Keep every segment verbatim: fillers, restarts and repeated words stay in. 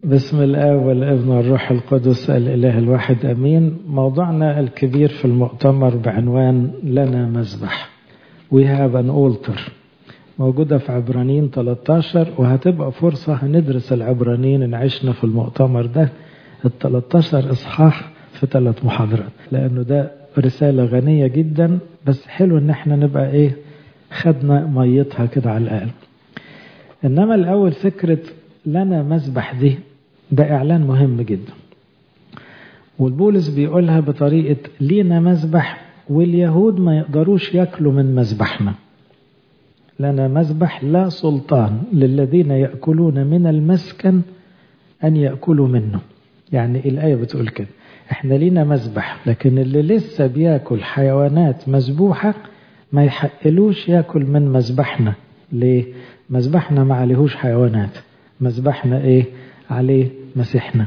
بسم الآب والابن والروح القدس الإله الواحد أمين. موضوعنا الكبير في المؤتمر بعنوان لنا مذبح We have an altar، موجودة في عبرانيين ثلاثة عشر، وهتبقى فرصة هندرس العبرانيين إن عشنا في المؤتمر ده ال ثلاثة عشر إصحاح في ثلاث محاضرات، لأنه ده رسالة غنية جدا، بس حلو إن احنا نبقى إيه خدنا ميتها كده على الأقل. إنما الأول فكرة لنا مذبح دي ده إعلان مهم جدا، والبولس بيقولها بطريقة لينا مذبح واليهود ما يقدروش يأكلوا من مذبحنا. لنا مذبح لا سلطان للذين يأكلون من المسكن أن يأكلوا منه. يعني الآية بتقول كده، احنا لينا مذبح، لكن اللي لسه بيأكل حيوانات مذبوحة ما يحقلوش يأكل من مذبحنا. ليه؟ مذبحنا ما عليهوش حيوانات، مذبحنا ايه؟ عليه مسيحنا،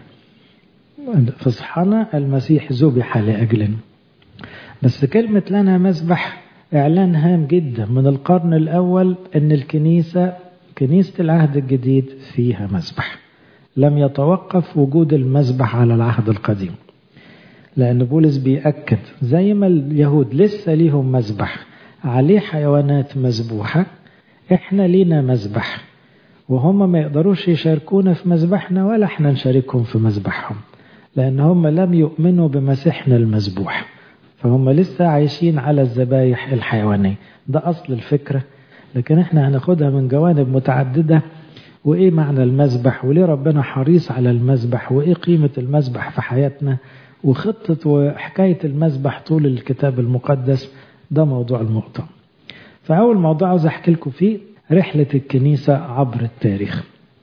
فصحنا المسيح ذبح لأجلنا. بس كلمة لنا مذبح إعلان هام جدا من القرن الأول أن الكنيسة كنيسة العهد الجديد فيها مذبح، لم يتوقف وجود المذبح على العهد القديم، لأن بولس بيأكد زي ما اليهود لسه ليهم مذبح عليه حيوانات مذبوحة، احنا لينا مذبح، وهم ما يقدروش يشاركونا في مذبحنا ولا احنا نشاركهم في مذبحهم، لأن هم لم يؤمنوا بمسيحنا المذبوح، فهم لسه عايشين على الذبايح الحيوانية. ده أصل الفكرة، لكن احنا هناخدها من جوانب متعددة، وإيه معنى المذبح، وليه ربنا حريص على المذبح، وإيه قيمة المذبح في حياتنا، وخطة وحكاية المذبح طول الكتاب المقدس. ده موضوع المؤتمر. فأول موضوع عاوز أحكي لكم فيه رحلة الكنيسة عبر التاريخ،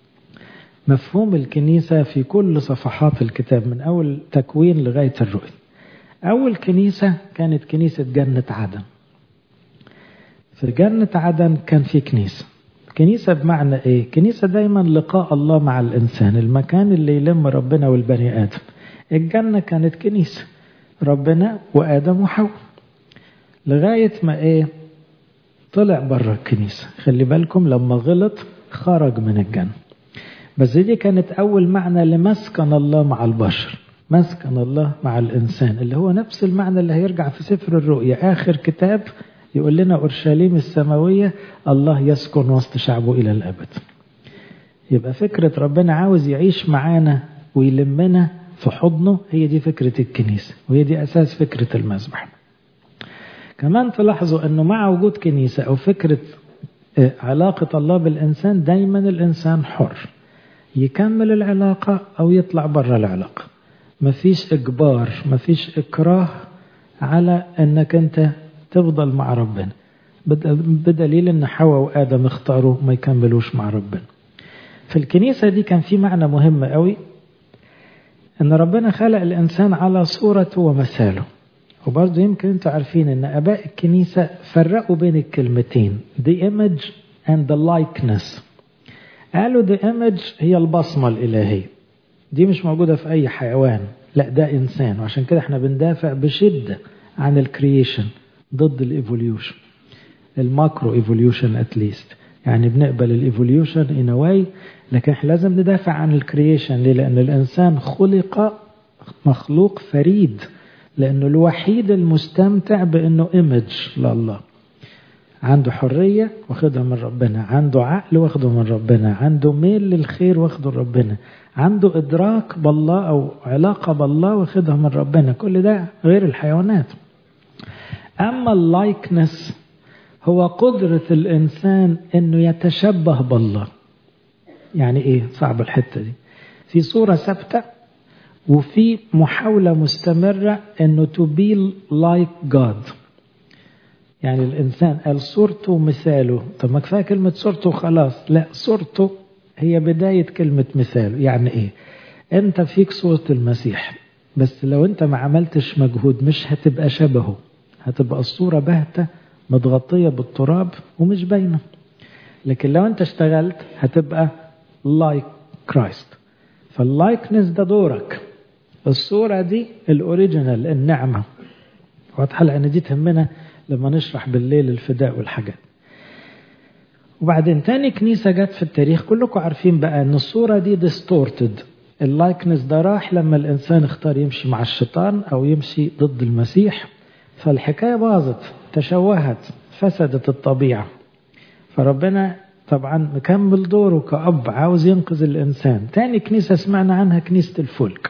مفهوم الكنيسة في كل صفحات الكتاب من أول تكوين لغاية الرؤية. أول كنيسة كانت كنيسة جنة عدن. في جنة عدن كان في كنيسة. كنيسة بمعنى إيه؟ كنيسة دايما لقاء الله مع الإنسان، المكان اللي يلم ربنا والبني آدم. الجنة كانت كنيسة ربنا وآدم وحواء، لغاية ما إيه طلع بره الكنيسة. خلي بالكم لما غلط خرج من الجنة، بس دي كانت أول معنى لمسكن الله مع البشر، مسكن الله مع الإنسان، اللي هو نفس المعنى اللي هيرجع في سفر الرؤيا آخر كتاب يقول لنا أورشليم السماوية الله يسكن وسط شعبه إلى الأبد. يبقى فكرة ربنا عاوز يعيش معانا ويلمنا في حضنه، هي دي فكرة الكنيسة، وهي دي أساس فكرة المذبح. كمان تلاحظوا أنه مع وجود كنيسة أو فكرة علاقة الله بالإنسان، دايما الإنسان حر يكمل العلاقة أو يطلع برا العلاقة. مفيش إجبار، مفيش إكراه على أنك أنت تفضل مع ربنا، بدليل أن حواء وآدم اختاروا ما يكملوش مع ربنا. في الكنيسة دي كان في معنى مهم قوي، أن ربنا خلق الإنسان على صورته ومثاله. وبرضه يمكن أنتوا عارفين أن أباء الكنيسة فرقوا بين الكلمتين the image and the likeness. قالوا the image هي البصمة الإلهية، دي مش موجودة في أي حيوان، لا ده إنسان، وعشان كده احنا بندافع بشدة عن الكرييشن ضد الإيفوليوشن، الماكرو إيفوليوشن أتليست، يعني بنقبل الإيفوليوشن in a way، لكن احنا لازم ندافع عن الكرييشن. ليه؟ لأن الإنسان خلق مخلوق فريد، لأنه الوحيد المستمتع بأنه إيمج لله، عنده حرية واخدها من ربنا، عنده عقل واخده من ربنا، عنده ميل للخير واخده من ربنا، عنده إدراك بالله أو علاقة بالله واخدها من ربنا. كل ده غير الحيوانات. أما اللايكنس هو قدرة الإنسان أنه يتشبه بالله. يعني إيه؟ صعب الحتة دي. في صورة ثابتة وفي محاولة مستمرة أنه to be like God. يعني الإنسان قال صورته ومثاله، طب ما كفاية كلمة صورته وخلاص، لا، صورته هي بداية كلمة مثاله. يعني إيه؟ أنت فيك صورة المسيح، بس لو أنت ما عملتش مجهود مش هتبقى شبهه، هتبقى الصورة باهتة متغطية بالتراب ومش باينة. لكن لو أنت اشتغلت هتبقى like Christ. فاللايكنس ده دورك، الصورة دي الأوريجينال، النعمة. واضحة، لأن دي تهمنا لما نشرح بالليل الفداء والحاجات. وبعدين تاني كنيسة جت في التاريخ، كلكم عارفين بقى أن الصورة دي distorted، اللايكنس ده راح لما الإنسان اختار يمشي مع الشيطان أو يمشي ضد المسيح، فالحكاية باظت، تشوهت، فسدت الطبيعة. فربنا طبعا مكمل دوره كأب، عاوز ينقذ الإنسان. تاني كنيسة سمعنا عنها كنيسة الفلك.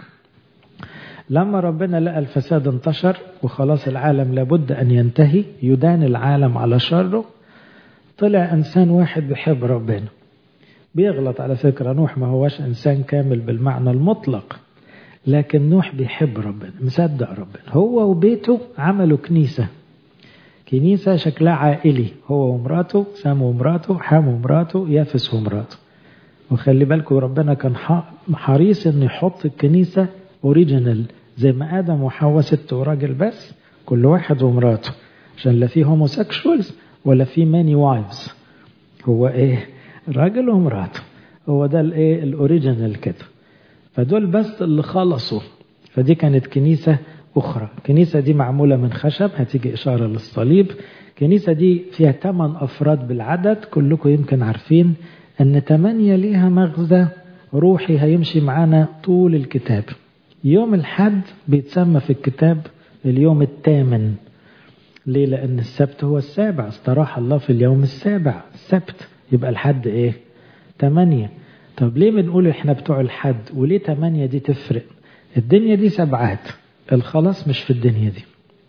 لما ربنا لقى الفساد انتشر وخلاص العالم لابد أن ينتهي، يدان العالم على شره، طلع إنسان واحد بيحب ربنا. بيغلط على فكرة، نوح ما هوش إنسان كامل بالمعنى المطلق، لكن نوح بيحب ربنا، مصدق ربنا. هو وبيته عملوا كنيسة، كنيسة شكلها عائلي، هو ومراته، سام ومراته، حام ومراته، يافس ومراته. وخلي بالكم ربنا كان حريص انه يحط الكنيسة اوريجينال، زي ما آدم وحواء ست وراجل بس، كل واحد ومراته، عشان لا فيه هوموسيكشوالز ولا فيه ماني وايفز. هو ايه؟ راجل ومراته، هو ده الايه الاوريجينال كده. فدول بس اللي خلصوا. فدي كانت كنيسة أخرى. الكنيسة دي معمولة من خشب، هتيجي إشارة للصليب. الكنيسة دي فيها ثمان أفراد بالعدد، كلكم يمكن عارفين أن ثمانية ليها مغزى روحي هيمشي معانا طول الكتاب. يوم الحد بيتسمى في الكتاب اليوم الثامن. ليه؟ لأن السبت هو السابع، استراح الله في اليوم السابع السبت، يبقى الحد إيه؟ ثمانية. طب ليه بنقول إحنا بتوع الحد وليه ثمانية؟ دي تفرق. الدنيا دي سبعات، الخلاص مش في الدنيا دي.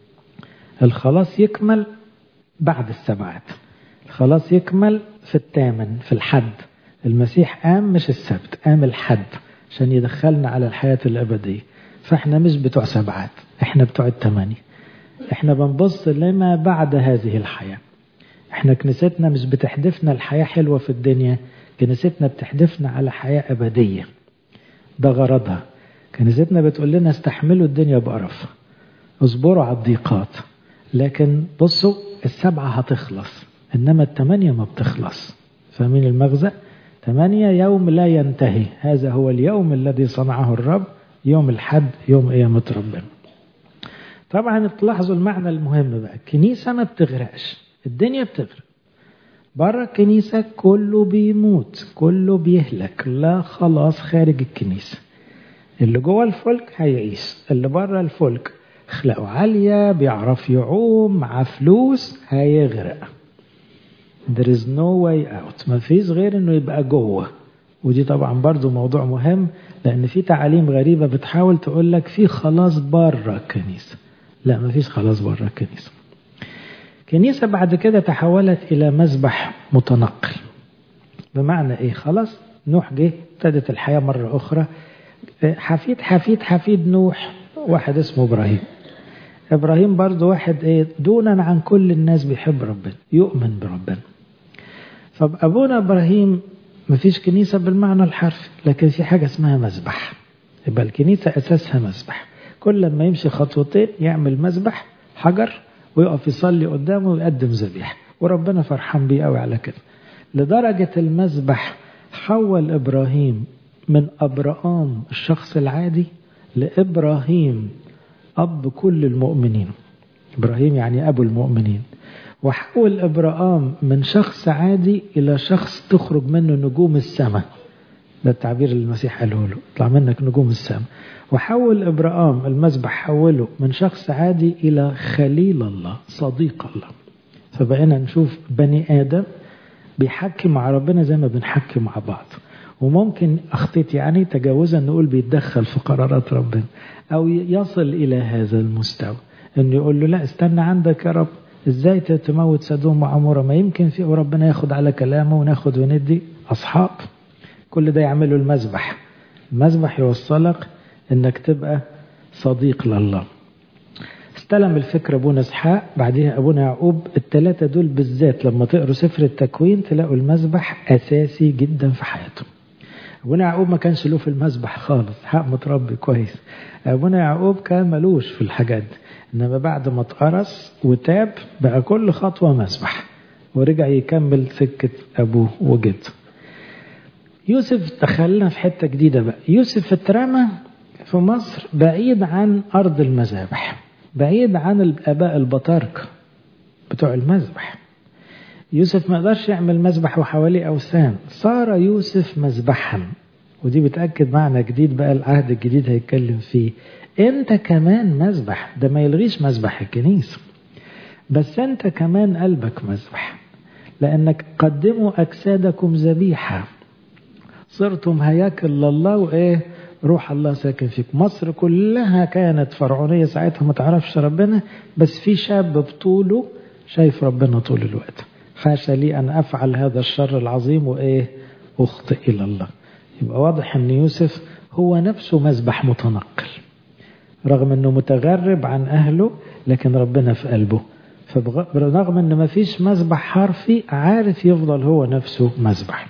الخلاص يكمل بعد السبعات، الخلاص يكمل في الثامن في الحد. المسيح قام مش السبت، قام الحد عشان يدخلنا على الحياة الأبدية. فاحنا مش بتوع سبعات، احنا بتوع الثمانية. احنا بنبص لما بعد هذه الحياة. احنا كنيستنا مش بتحدفنا الحياة حلوة في الدنيا، كنيستنا بتحدفنا على حياة أبدية، ده غرضها. كنيستنا بتقول لنا استحملوا الدنيا بقرف، اصبروا على الضيقات، لكن بصوا السبعة هتخلص، إنما الثمانية ما بتخلص. فاهمين المغزى؟ ثمانية يوم لا ينتهي، هذا هو اليوم الذي صنعه الرب، يوم الحد، يوم قيامة ربنا. طبعا تلاحظوا المعنى المهم بقى، الكنيسة ما بتغرقش، الدنيا بتغرق. بره الكنيسة كله بيموت، كله بيهلك، لا خلاص خارج الكنيسة. اللي جوه الفلك هيعيش، اللي بره الفلك اخلاقه عالية، بيعرف يعوم، مع فلوس، هيغرق. there is no way out. ما فيش غير انه يبقى جوه. ودي طبعا برضو موضوع مهم، لان في تعاليم غريبة بتحاول تقول لك في خلاص بره الكنيسة. لا، ما فيش خلاص بره الكنيسة. كنيسة بعد كده تحولت الى مذبح متنقل. بمعنى ايه؟ خلاص نوح جه، ابتدت الحياة مرة اخرى. حفيد حفيد حفيد نوح واحد اسمه إبراهيم. إبراهيم برضو واحد ايه دونا عن كل الناس بيحب ربنا، يؤمن بربنا. فأبونا إبراهيم مفيش كنيسة بالمعنى الحرفي، لكن في حاجة اسمها مذبح. يبقى الكنيسة أساسها مذبح. كل لما يمشي خطوتين يعمل مذبح حجر ويقف يصلي قدامه ويقدم ذبيحة، وربنا فرحان بيه قوي على كده. لدرجة المذبح حول إبراهيم من أبرام الشخص العادي لإبراهيم أب كل المؤمنين. إبراهيم يعني أبو المؤمنين. وحول إبراهيم من شخص عادي إلى شخص تخرج منه نجوم السماء. ده التعبير اللي المسيح قاله له، طلع منك نجوم السماء. وحول إبراهيم المذبح حوله من شخص عادي إلى خليل الله، صديق الله. فبقينا نشوف بني آدم بيحكي مع ربنا زي ما بنحكي مع بعض. وممكن أخطيت يعني تجاوزا نقول بيتدخل في قرارات ربنا، أو يصل إلى هذا المستوى إنه يقول له لا استنى عندك يا رب، إزاي تموت سدوم وعمورة؟ ما يمكن في ربنا ياخد على كلامه وناخد وندي أصحاب. كل ده يعمله المذبح. المذبح يوصلك إنك تبقى صديق لله. استلم الفكرة أبونا إسحاق، بعدها أبونا يعقوب. الثلاثة دول بالذات لما تقروا سفر التكوين تلاقوا المذبح أساسي جدا في حياتهم. أبونا يعقوب ما كانش له في المذبح خالص، حق متربي كويس. أبونا يعقوب كان ملوش في الحاجات دي، إنما بعد ما اتقرص وتاب بقى كل خطوة مذبح، ورجع يكمل سكة أبوه وجده. يوسف دخلنا في حتة جديدة بقى. يوسف اترمى في مصر بعيد عن أرض المذابح، بعيد عن الآباء البطاركة بتوع المذبح. يوسف ما قدرش يعمل مذبح وحواليه أوثان، صار يوسف مذبحا ودي بتأكد معنى جديد بقى العهد الجديد هيتكلم فيه. انت كمان مذبح، ده ما يلغيش مذبح الكنيسة، بس انت كمان قلبك مذبح، لانك قدموا اجسادكم ذبيحة، صرتم هياكل لله وايه روح الله ساكن فيك. مصر كلها كانت فرعونية ساعتها ما تعرفش ربنا، بس في شاب بطوله شايف ربنا طول الوقت. حاشا لي أن أفعل هذا الشر العظيم وإيه أخطئ إلى الله. يبقى واضح أن يوسف هو نفسه مذبح متنقل، رغم أنه متغرب عن أهله لكن ربنا في قلبه، فرغم أنه ما فيش مذبح حرفي عارف يفضل هو نفسه مذبح.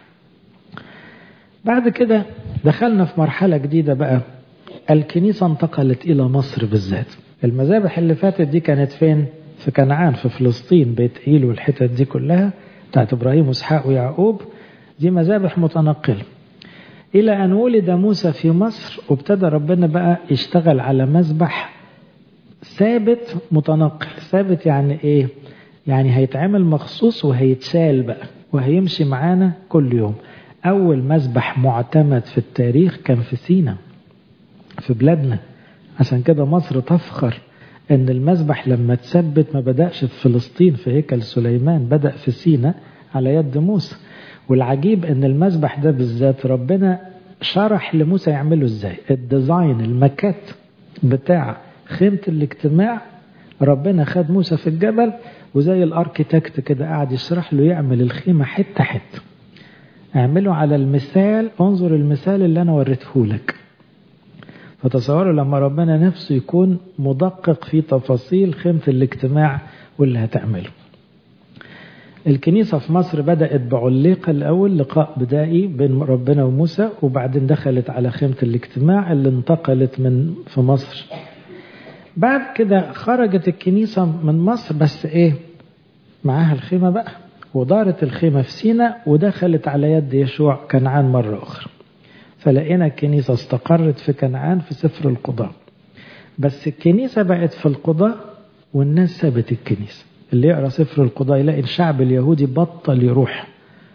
بعد كده دخلنا في مرحلة جديدة بقى، الكنيسة انتقلت إلى مصر بالذات. المذابح اللي فاتت دي كانت فين؟ في كنعان، في فلسطين، بيت إيل والحتت دي كلها بتاعت إبراهيم وإسحاق ويعقوب، دي مذابح متنقلة. إلى أن ولد موسى في مصر، وابتدى ربنا بقى يشتغل على مذبح ثابت متنقل. ثابت يعني إيه؟ يعني هيتعمل مخصوص وهيتشال بقى وهيمشي معانا كل يوم. أول مذبح معتمد في التاريخ كان في سينا في بلادنا، عشان كده مصر تفخر أن المذبح لما تثبت ما بدأش في فلسطين في هيكل سليمان، بدأ في سينا على يد موسى. والعجيب أن المذبح ده بالذات ربنا شرح لموسى يعمله إزاي. الديزاين المكات بتاع خيمة الاجتماع ربنا خد موسى في الجبل، وزي الاركيتكت كده قاعد يشرح له يعمل الخيمة حتة حتة. اعمله على المثال، انظر المثال اللي انا وريته لك. فتصوروا لما ربنا نفسه يكون مدقق في تفاصيل خيمة الاجتماع واللي هتعمله. الكنيسة في مصر بدأت بعليقة الأول، لقاء بدائي بين ربنا وموسى، وبعدين دخلت على خيمة الاجتماع اللي انتقلت من في مصر. بعد كده خرجت الكنيسة من مصر، بس ايه معاها الخيمة بقى، ودارت الخيمة في سينا ودخلت على يد يشوع كنعان مرة أخرى. فلقينا الكنيسة استقرت في كنعان في سفر القضاء. بس الكنيسة بقت في القضاء والناس سابت الكنيسة. اللي يقرأ سفر القضاء يلاقي الشعب اليهودي بطل يروح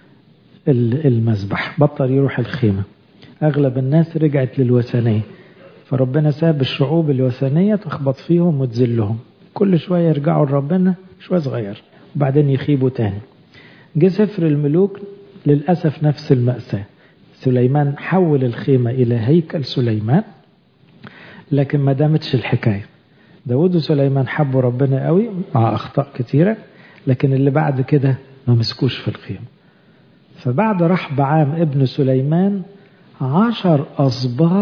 المذبح، بطل يروح الخيمة. أغلب الناس رجعت للوثنية، فربنا ساب الشعوب الوثنية تخبط فيهم وتذلهم، كل شوية يرجعوا لربنا شوية صغير وبعدين يخيبوا تاني. جه سفر الملوك للأسف نفس المأساة. سليمان حول الخيمة إلى هيكل سليمان، لكن ما دامتش الحكاية. داود وسليمان حبوا ربنا قوي مع أخطاء كتيرة، لكن اللي بعد كده ما مسكوش في الخيمة. فبعد رحبعام ابن سليمان عشر أصباط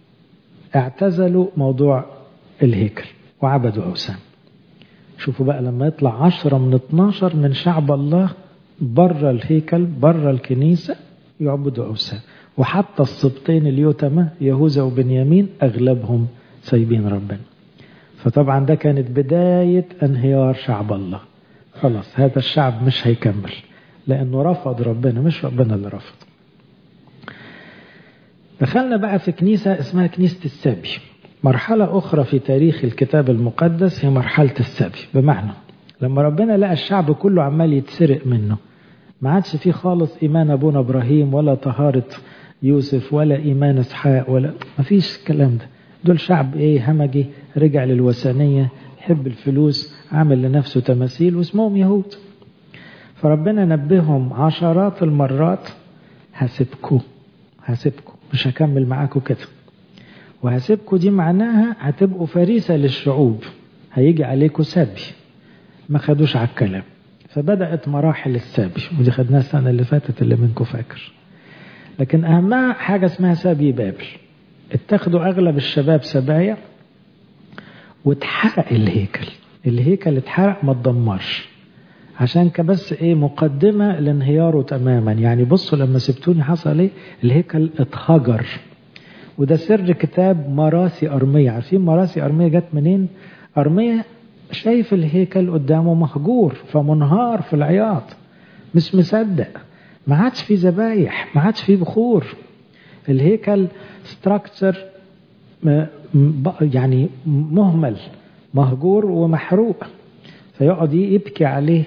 اعتزلوا موضوع الهيكل وعبدوا أوثان. شوفوا بقى لما يطلع عشرة من اتناشر من شعب الله بره الهيكل بره الكنيسة يعبدوا أوثان، وحتى السبطين اليتامى يهوذا وبنيامين أغلبهم سايبين ربنا. فطبعا ده كانت بداية انهيار شعب الله. خلاص هذا الشعب مش هيكمل لأنه رفض ربنا، مش ربنا اللي رفض. دخلنا بقى في كنيسة اسمها كنيسة السبي. مرحلة أخرى في تاريخ الكتاب المقدس هي مرحلة السبي، بمعنى لما ربنا لقى الشعب كله عمال يتسرق منه، ما عادش فيه خالص إيمان أبونا إبراهيم ولا طهارة يوسف ولا إيمان إسحاق ولا ما فيش الكلام ده. دول شعب إيه همجي، رجع للوثنية، يحب الفلوس، عامل لنفسه تماثيل واسمهم يهود. فربنا نبههم عشرات المرات هسيبكم هسيبكم مش هكمل معاكم كده، وهسيبكم دي معناها هتبقوا فريسة للشعوب، هيجي عليكم سبي. ما خدوش على الكلام، فبدأت مراحل السبي، ودي خدناها السنة اللي فاتت اللي منكم فاكر. لكن أهمها حاجة اسمها سبي بابل. اتخذوا أغلب الشباب سبايا واتحرق الهيكل. الهيكل اتحرق ما اتدمرش، عشان كبس ايه مقدمة لانهياره تماما. يعني بصوا لما سبتوني حصل ايه، الهيكل اتهجر. وده سر كتاب مراسي أرمية. عارفين مراسي أرمية جت منين؟ أرمية شايف الهيكل قدامه مهجور فمنهار في العياط، مش مصدق، ما عادش فيه ذبايح، ما عادش فيه بخور. الهيكل ستراكتشر يعني مهمل مهجور ومحروق، فيقعد يبكي عليه.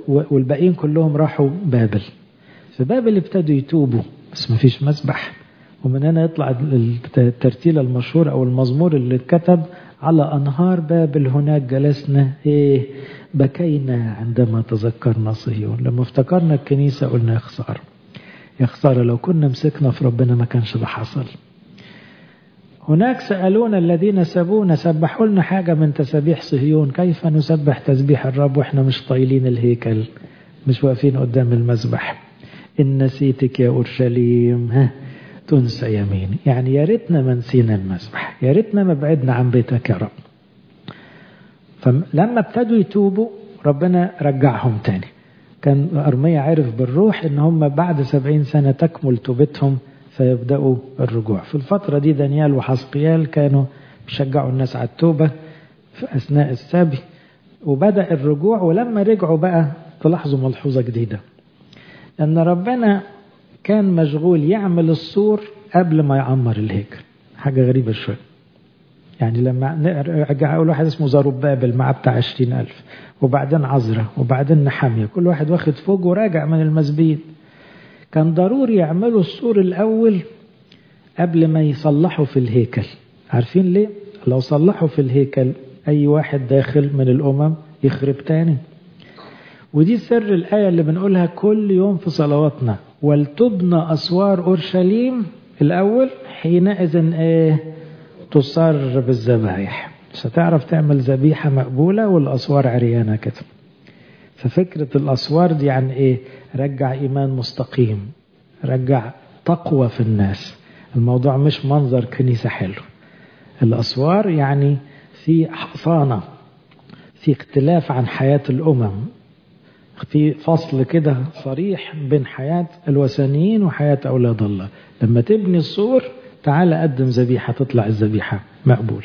والباقيين كلهم راحوا بابل. في بابل ابتدوا يتوبوا، بس ما فيش مسبح ومن هنا يطلع الترتيل المشهور أو المزمور اللي اتكتب: على أنهار بابل هناك جلسنا إيه بكينا عندما تذكرنا صهيون. لما افتكرنا الكنيسة قلنا يا خسارة يا خسارة لو كنا مسكنا في ربنا ما كانش ده حصل. هناك سألونا الذين سبونا، سبحوا لنا حاجة من تسبيح صهيون، كيف نسبح تسبيح الرب وإحنا مش طايلين الهيكل، مش واقفين قدام المذبح. إن نسيتك يا أورشليم ها تنسى يميني. يعني يا ريتنا ما نسينا المذبح، يا ريتنا ما بعدنا عن بيتك يا رب. فلما ابتدوا يتوبوا ربنا رجعهم تاني. كان أرميا عرف بالروح إن هم بعد سبعين سنة تكمل توبتهم فيبدأوا الرجوع. في الفترة دي دانيال وحزقيال كانوا بيشجعوا الناس على التوبة في أثناء السبي، وبدأ الرجوع. ولما رجعوا بقى تلاحظوا ملحوظة جديدة، أن ربنا كان مشغول يعمل السور قبل ما يعمر الهيكل. حاجة غريبة شوية. يعني لما رجع أول واحد اسمه زربابل مع بتاع عشرين ألف، وبعدين عزرا، وبعدين نحمية، كل واحد واخد فوق وراجع من المسبيين. كان ضروري يعملوا السور الأول قبل ما يصلحوا في الهيكل. عارفين ليه؟ لو صلحوا في الهيكل أي واحد داخل من الأمم يخرب تاني. ودي سر الآية اللي بنقولها كل يوم في صلواتنا: ولتبنى أسوار أورشليم الأول حينئذ إيه تصر بالذبائح. مش هتعرف تعمل ذبيحة مقبولة والأسوار عريانة كده. ففكرة الأسوار دي يعني إيه؟ رجع إيمان مستقيم، رجع تقوى في الناس. الموضوع مش منظر كنيسة حلو. الأسوار يعني في حصانة، في اختلاف عن حياة الأمم، في فصل كده صريح بين حياة الوثنيين وحياة أولاد الله. لما تبني السور تعال قدم ذبيحة، تطلع الذبيحة مقبول.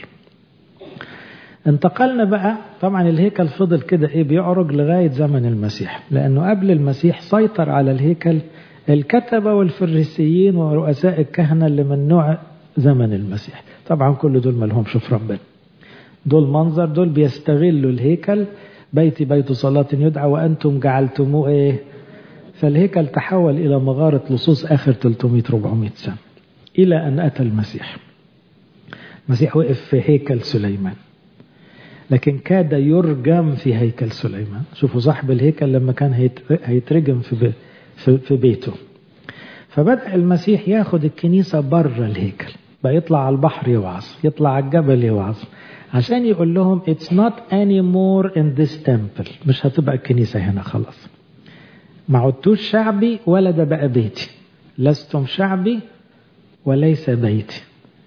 انتقلنا بقى، طبعا الهيكل فضل كده ايه بيعرج لغاية زمن المسيح، لأنه قبل المسيح سيطر على الهيكل الكتبة والفريسيين ورؤساء الكهنة اللي من نوع زمن المسيح. طبعا كل دول ملهمش في ربنا، دول منظر، دول بيستغلوا الهيكل. بيتي بيت صلاة يدعى وأنتم جعلتموه إيه. فالهيكل تحول إلى مغارة لصوص آخر ثلاثمائة أربعمائة سنة إلى أن أتى المسيح. المسيح وقف في هيكل سليمان، لكن كاد يرجم في هيكل سليمان. شوفوا صاحب الهيكل لما كان هيترجم في في بيته. فبدأ المسيح ياخد الكنيسة بره الهيكل، بقى يطلع على البحر يوعظ، يطلع على الجبل يوعظ، عشان يقول لهم it's not anymore in this temple. مش هتبقى الكنيسة هنا خلاص، ما عدتوش شعبي ولا ده بقى بيتي. لستم شعبي وليس بيتي،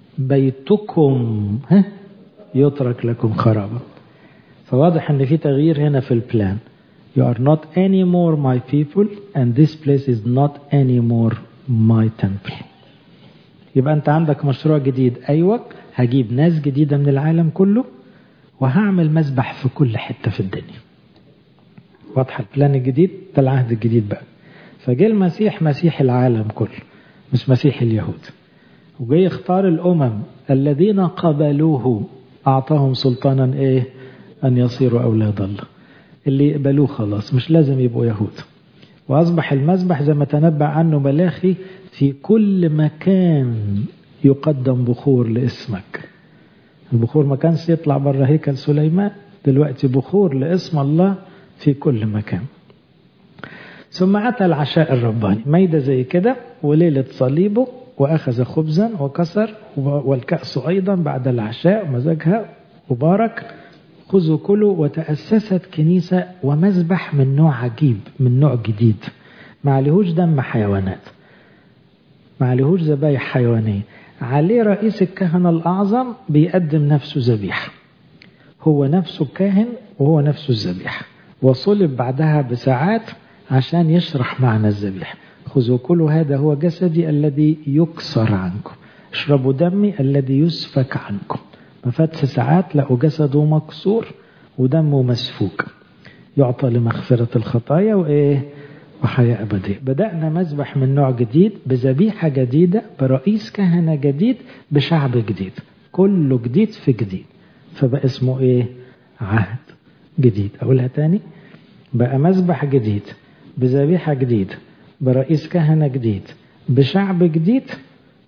بيتكم ها يترك لكم خرابا. فواضح ان في تغيير هنا في البلان. You are not anymore my people and this place is not anymore my temple. يبقى انت عندك مشروع جديد. ايوه هجيب ناس جديدة من العالم كله وهعمل مذبح في كل حتة في الدنيا. واضح البلان الجديد ده، العهد الجديد بقى. فجاء المسيح مسيح العالم كله مش مسيح اليهود، وجاي يختار الأمم الذين قبلوه أعطاهم سلطانا إيه أن يصيروا أولاد الله. اللي يقبلوه خلاص مش لازم يبقوا يهود. وأصبح المذبح زي ما تنبأ عنه ملاخي في كل مكان يقدم بخور لاسمك. البخور ما كانش يطلع بره هيكل سليمان، دلوقتي بخور لاسم الله في كل مكان. ثم أتى العشاء الرباني، ميدة زي كده وليلة صليبه، وأخذ خبزا وكسر والكأس أيضا بعد العشاء مزجها وبارك. خذوا كلوا. وتأسست كنيسة ومذبح من نوع عجيب، من نوع جديد، ما عليهوش دم حيوانات، ما عليهوش ذبايح حيوانية. عليه رئيس الكهنة الأعظم بيقدم نفسه ذبيحة، هو نفسه الكاهن وهو نفسه الذبيحة. وصلب بعدها بساعات عشان يشرح معنى الذبيحة. خذوا كلوا هذا هو جسدي الذي يكسر عنكم، اشربوا دمي الذي يسفك عنكم. ما فاتش ساعات لقوا جسده مكسور ودمه مسفوك، يعطى لمغفرة الخطايا وإيه وحياة أبدية. بدأنا مذبح من نوع جديد، بذبيحة جديدة، برئيس كهنة جديد، بشعب جديد، كله جديد في جديد. فبقى اسمه إيه عهد جديد. أقولها تاني، بقى مذبح جديد، بذبيحة جديد، برئيس كهنة جديد، بشعب جديد،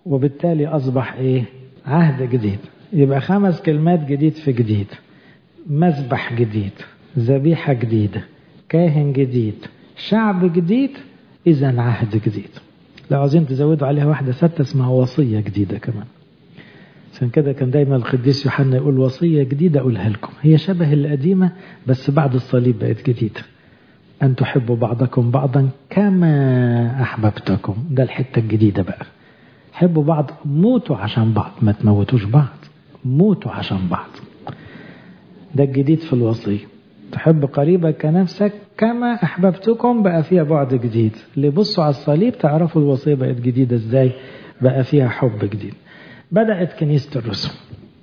وبالتالي أصبح إيه؟ عهد جديد. يبقى خمس كلمات جديد في جديد: مذبح جديد، ذبيحة جديدة، كاهن جديد، شعب جديد، إذن عهد جديد. لو عاوزين تزودوا عليها واحدة ستة اسمها وصية جديدة كمان. عشان كده كان دايما القديس يوحنا يقول وصية جديدة أقولها لكم، هي شبه القديمة بس بعد الصليب بقت جديدة: أن تحبوا بعضكم بعضا كما أحببتكم. ده الحتة الجديدة بقى، حبوا بعض، موتوا عشان بعض، ما تموتوش بعض، موتوا عشان بعض. ده الجديد في الوصية. تحب قريبك كنفسك كما أحببتكم، بقى فيها بعد جديد. اللي بصوا على الصليب تعرفوا الوصية بقت جديدة إزاي، بقى فيها حب جديد. بدأت كنيسة الرسل.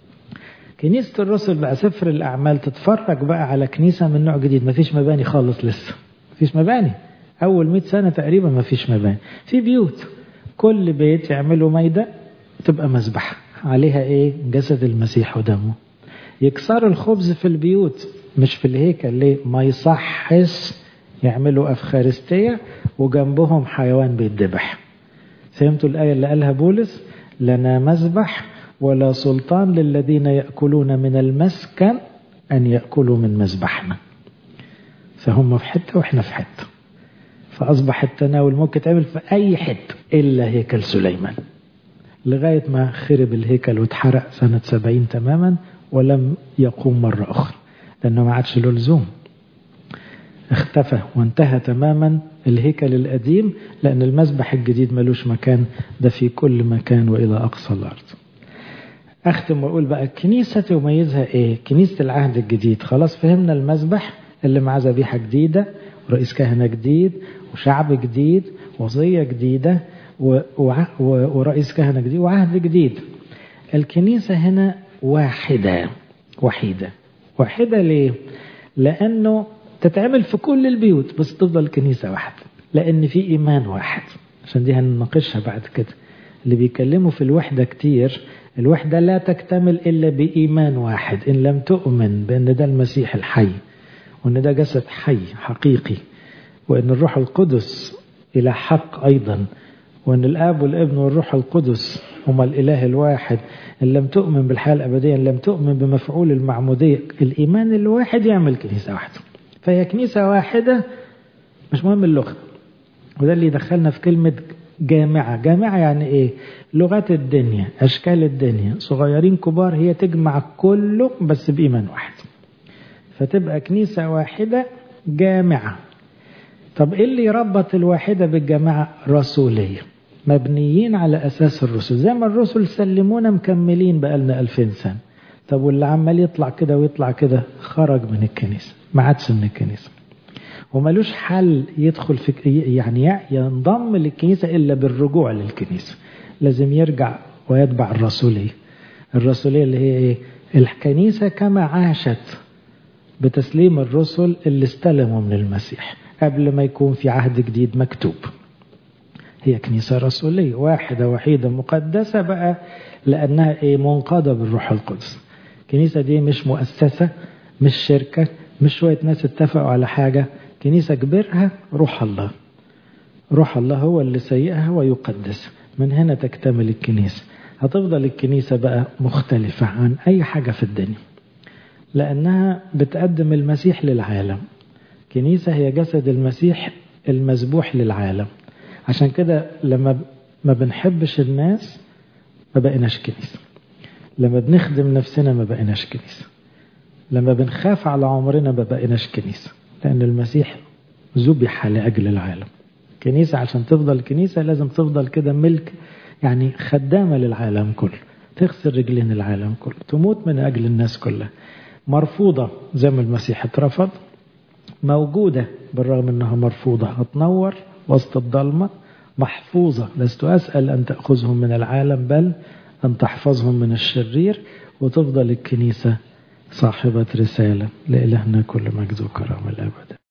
كنيسة الرسل بقى سفر الأعمال تتفرج بقى على كنيسة من نوع جديد. مفيش مباني خالص، لسه مفيش مباني. أول مئة سنة تقريبا مفيش مباني، في بيوت، كل بيت يعملوا ميدة تبقى مذبح عليها إيه؟ جسد المسيح ودمه. يكسروا الخبز في البيوت مش في الهيكل. ليه؟ ما يصحش يعملوا أفخارستية وجنبهم حيوان بيتذبح. فهمتوا الآية اللي قالها بولس؟ لنا مذبح ولا سلطان للذين يأكلون من المسكن أن يأكلوا من مذبحنا. فهم في حتة وإحنا في حتة، فأصبح التناول ممكن تعمل في أي حتة إلا هيكل سليمان، لغاية ما خرب الهيكل واتحرق سنة سبعين تماما ولم يقوم مرة أخرى، لأنه ما عادش له لزوم، اختفى وانتهى تماما الهيكل القديم، لأن المذبح الجديد ملوش مكان، ده في كل مكان وإلى أقصى الأرض. أختم وأقول بقى الكنيسة تميزها إيه؟ كنيسة العهد الجديد خلاص فهمنا المذبح اللي معاه ذبيحة جديدة ورئيس كهنة جديد وشعب جديد ووصية جديدة ورئيس كهنة جديد وعهد جديد. الكنيسة هنا واحدة، وحيدة. واحدة ليه؟ لأنه تتعمل في كل البيوت بس تفضل كنيسة واحدة، لأن في إيمان واحد. عشان دي هنناقشها بعد كده. اللي بيكلموا في الوحدة كتير، الوحدة لا تكتمل إلا بإيمان واحد. إن لم تؤمن بأن ده المسيح الحي، وأن ده جسد حي حقيقي، وأن الروح القدس إلى حق أيضا، وأن الآب والابن والروح القدس هما الإله الواحد، إن لم تؤمن بالحياة الأبدية، إن لم تؤمن بمفعول المعمودية، الإيمان الواحد يعمل كنيسة واحدة. فهي كنيسة واحدة، مش مهم اللغة. وده اللي دخلنا في كلمة جامعة. جامعة يعني إيه؟ لغات الدنيا، أشكال الدنيا، صغيرين كبار، هي تجمع كله بس بإيمان واحد، فتبقى كنيسة واحدة جامعة. طب إيه اللي يربط الواحدة بالجماعة؟ رسولية، مبنيين على أساس الرسل، زي ما الرسل سلمونا مكملين بقالنا ألفين سنة. طب واللي عمال يطلع كده ويطلع كده خرج من الكنيسة، ما عادش من الكنيسة، وملوش حل يدخل في يعني ينضم للكنيسة إلا بالرجوع للكنيسة. لازم يرجع ويتبع الرسولية. الرسولية اللي هي إيه؟ الكنيسة كما عاشت بتسليم الرسل اللي استلموا من المسيح قبل ما يكون في عهد جديد مكتوب. هي كنيسة رسولية واحدة وحيدة مقدسة بقى، لأنها إيه؟ منقادة بالروح القدس. كنيسة دي مش مؤسسة، مش شركة، مش شوية ناس اتفقوا على حاجة. كنيسة كبرها روح الله. روح الله هو اللي سيئها ويقدسها. من هنا تكتمل الكنيسة. هتفضل الكنيسة بقى مختلفة عن أي حاجة في الدنيا، لأنها بتقدم المسيح للعالم. كنيسة هي جسد المسيح المذبوح للعالم. عشان كده لما ما بنحبش الناس ما بقيناش كنيسة، لما بنخدم نفسنا ما بقيناش كنيسة، لما بنخاف على عمرنا ما بقيناش كنيسة، لأن المسيح ذبح لأجل العالم. كنيسة عشان تفضل كنيسة لازم تفضل كده ملك، يعني خدامة للعالم كله، تغسل رجلين العالم كله، تموت من أجل الناس كلها. مرفوضة زي ما المسيح اترفض، موجودة بالرغم أنها مرفوضة، هتنور وسط الضلمة، محفوظة، لست أسأل أن تأخذهم من العالم بل أن تحفظهم من الشرير. وتفضل الكنيسة صاحبة رسالة. لإلهنا كل مجد وكرامة الأبد.